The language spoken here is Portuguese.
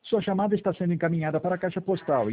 Sua chamada está sendo encaminhada para a caixa postal